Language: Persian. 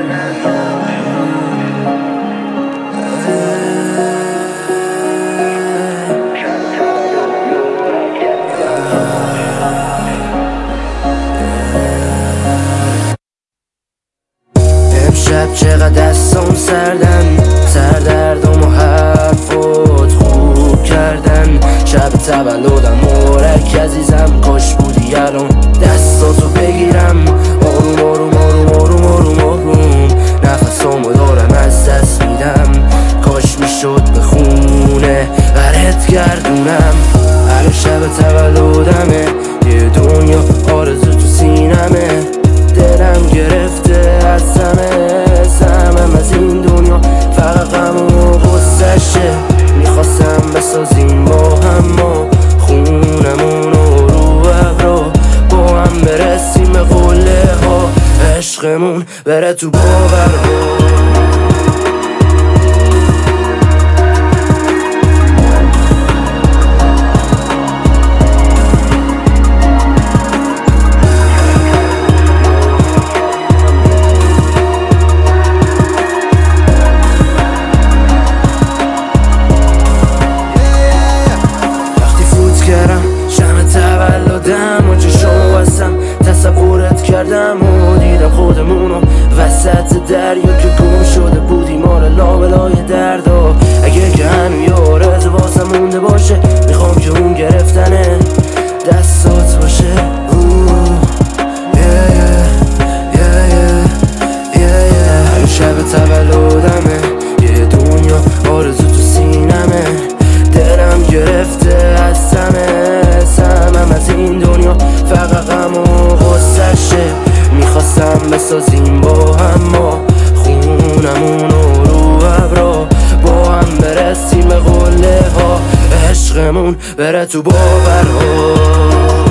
امشب چقدر دستام سردن، سردردم و حرفات خوب کردن. شب تولدم مبارک عزیزم، کاش بودی الان دستاتو بگیرم. آروم آروم آروم آروم آروم آروم نفسامو دارم از دست میدم. کاش میشد به خونه برات گردونم. الان شب تولدمه، یه دنیا آرزو تو سینمه. دلم گرفته از سمم از این دنیا، فقط غم و غصشه. میخواستم بسازیم با هم ما خونمونو رو ابرا، با هم برسیم به قله ها، عشقمون بره تو باورها. تولدم و چشامو بستم، تصورت کردم و دیدم خودمونو وسط دریا که گم شده بودیم. آره لابلای دردا، اگه که هنو یه آرزو واسم مونده باشه، میخوام که اون گرفتنه دستات باشه. هر شب تولدمه، یه دنیا آرزو تو سینمه. دلم گرفته از سمم از این دنیا، فقط غم و غصشه. میخواستم بسازیم با هم ما خونمونو رو ابرا، با هم برسیم به قله ها، عشقمون بره تو باورها.